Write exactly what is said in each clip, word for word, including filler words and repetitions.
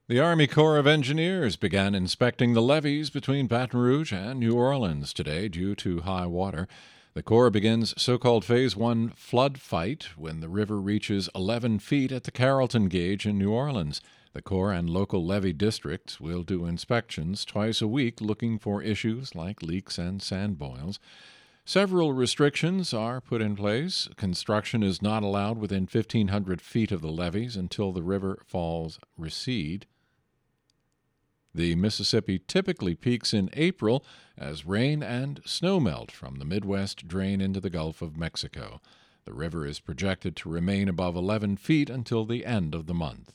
The Army Corps of Engineers began inspecting the levees between Baton Rouge and New Orleans today due to high water. The Corps begins so-called Phase one flood fight when the river reaches eleven feet at the Carrollton Gauge in New Orleans. The Corps and local levee districts will do inspections twice a week looking for issues like leaks and sand boils. Several restrictions are put in place. Construction is not allowed within fifteen hundred feet of the levees until the river falls recede. The Mississippi typically peaks in April as rain and snowmelt from the Midwest drain into the Gulf of Mexico. The river is projected to remain above eleven feet until the end of the month.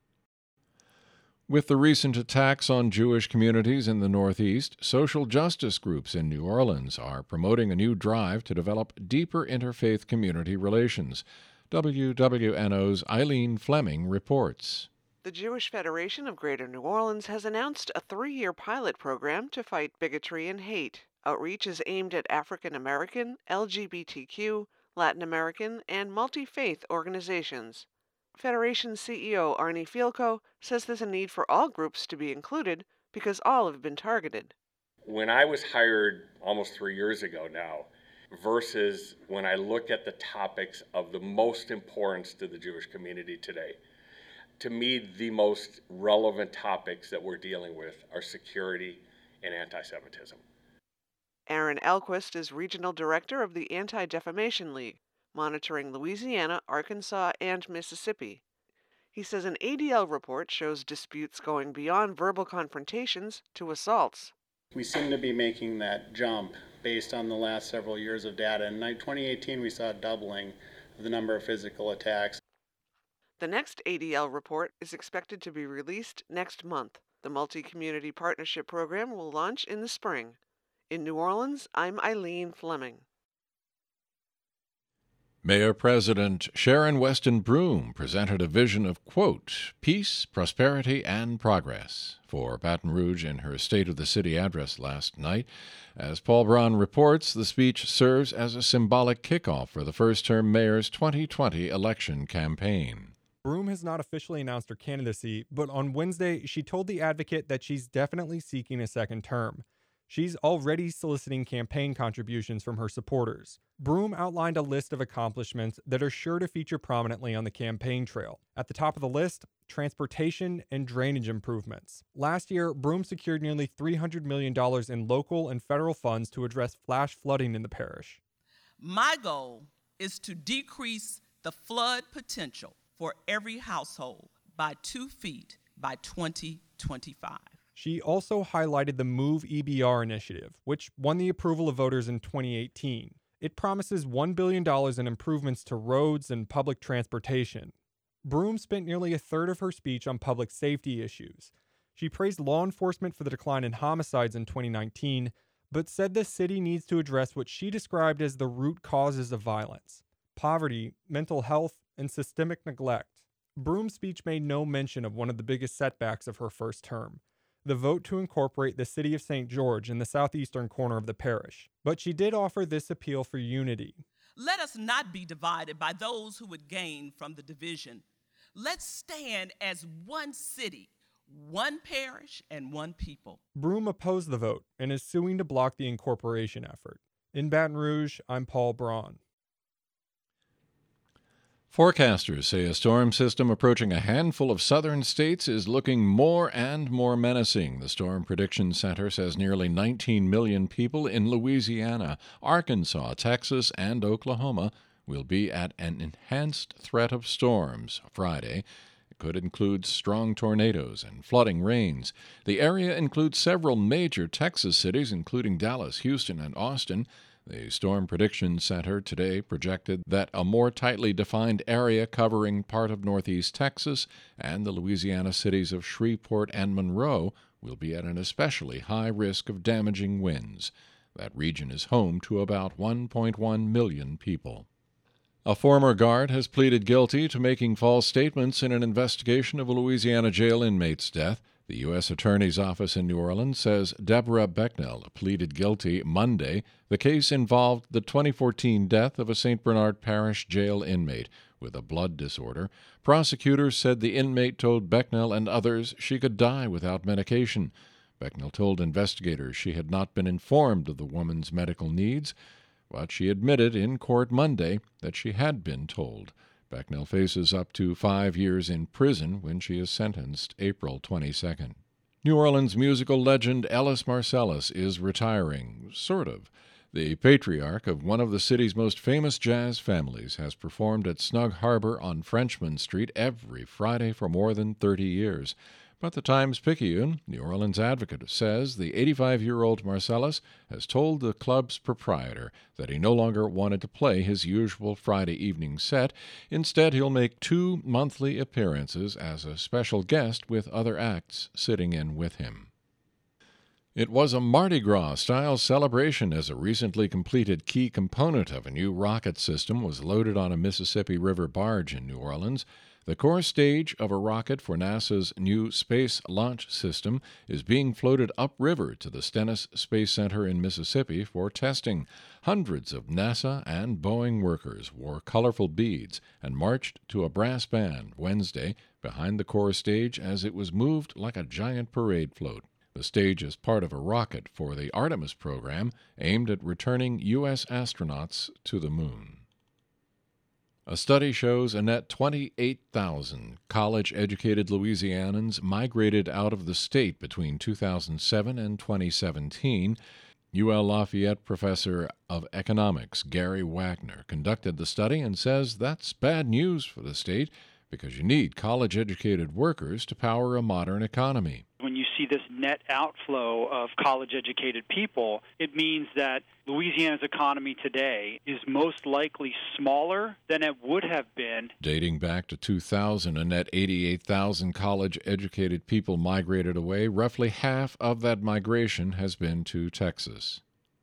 With the recent attacks on Jewish communities in the Northeast, social justice groups in New Orleans are promoting a new drive to develop deeper interfaith community relations. W W N O's Eileen Fleming reports. The Jewish Federation of Greater New Orleans has announced a three-year pilot program to fight bigotry and hate. Outreach is aimed at African American, L G B T Q, Latin American, and multi-faith organizations. Federation C E O Arnie Fielko says there's a need for all groups to be included because all have been targeted. When I was hired almost three years ago now, versus when I look at the topics of the most importance to the Jewish community today, to me, the most relevant topics that we're dealing with are security and anti-Semitism. Aaron Elquist is Regional Director of the Anti-Defamation League, monitoring Louisiana, Arkansas, and Mississippi. He says an A D L report shows disputes going beyond verbal confrontations to assaults. We seem to be making that jump based on the last several years of data. In twenty eighteen, we saw a doubling of the number of physical attacks. The next A D L report is expected to be released next month. The Multi-Community Partnership Program will launch in the spring. In New Orleans, I'm Eileen Fleming. Mayor-President Sharon Weston Broome presented a vision of, quote, peace, prosperity, and progress for Baton Rouge in her State of the City address last night. As Paul Braun reports, the speech serves as a symbolic kickoff for the first-term mayor's twenty twenty election campaign. Broome has not officially announced her candidacy, but on Wednesday, she told The Advocate that she's definitely seeking a second term. She's already soliciting campaign contributions from her supporters. Broome outlined a list of accomplishments that are sure to feature prominently on the campaign trail. At the top of the list, transportation and drainage improvements. Last year, Broome secured nearly three hundred million dollars in local and federal funds to address flash flooding in the parish. My goal is to decrease the flood potential for every household by two feet by twenty twenty-five. She also highlighted the Move E B R initiative, which won the approval of voters in twenty eighteen. It promises one billion dollars in improvements to roads and public transportation. Broome spent nearly a third of her speech on public safety issues. She praised law enforcement for the decline in homicides in twenty nineteen, but said the city needs to address what she described as the root causes of violence: poverty, mental health, and systemic neglect. Broome's speech made no mention of one of the biggest setbacks of her first term, the vote to incorporate the city of Saint George in the southeastern corner of the parish. But she did offer this appeal for unity. Let us not be divided by those who would gain from the division. Let's stand as one city, one parish, and one people. Broome opposed the vote and is suing to block the incorporation effort. In Baton Rouge, I'm Paul Braun. Forecasters say a storm system approaching a handful of southern states is looking more and more menacing. The Storm Prediction Center says nearly nineteen million people in Louisiana, Arkansas, Texas, and Oklahoma will be at an enhanced threat of storms Friday. It could include strong tornadoes and flooding rains. The area includes several major Texas cities, including Dallas, Houston, and Austin. The Storm Prediction Center today projected that a more tightly defined area covering part of northeast Texas and the Louisiana cities of Shreveport and Monroe will be at an especially high risk of damaging winds. That region is home to about one point one million people. A former guard has pleaded guilty to making false statements in an investigation of a Louisiana jail inmate's death. The U S Attorney's Office in New Orleans says Deborah Becknell pleaded guilty Monday. The case involved the twenty fourteen death of a Saint Bernard Parish jail inmate. with a blood disorder. Prosecutors said the inmate told Becknell and others she could die without medication. Becknell told investigators she had not been informed of the woman's medical needs, but she admitted in court Monday that she had been told. Becknell faces up to five years in prison when she is sentenced April twenty-second. New Orleans musical legend Ellis Marsalis is retiring, sort of. The patriarch of one of the city's most famous jazz families has performed at Snug Harbor on Frenchman Street every Friday for more than thirty years. But the Times-Picayune, New Orleans Advocate, says the eighty-five-year-old Marsalis has told the club's proprietor that he no longer wanted to play his usual Friday evening set. Instead, he'll make two monthly appearances as a special guest with other acts sitting in with him. It was a Mardi Gras-style celebration as a recently completed key component of a new rocket system was loaded on a Mississippi River barge in New Orleans. The core stage of a rocket for NASA's new Space Launch System is being floated upriver to the Stennis Space Center in Mississippi for testing. Hundreds of NASA and Boeing workers wore colorful beads and marched to a brass band Wednesday behind the core stage as it was moved like a giant parade float. The stage is part of a rocket for the Artemis program aimed at returning U S astronauts to the moon. A study shows a net twenty-eight thousand college-educated Louisianans migrated out of the state between two thousand seven and twenty seventeen. U L Lafayette professor of economics Gary Wagner conducted the study and says that's bad news for the state because you need college-educated workers to power a modern economy. When you see this net outflow of college-educated people, it means that Louisiana's economy today is most likely smaller than it would have been. Dating back to two thousand, a net eighty-eight thousand college-educated people migrated away. Roughly half of that migration has been to Texas.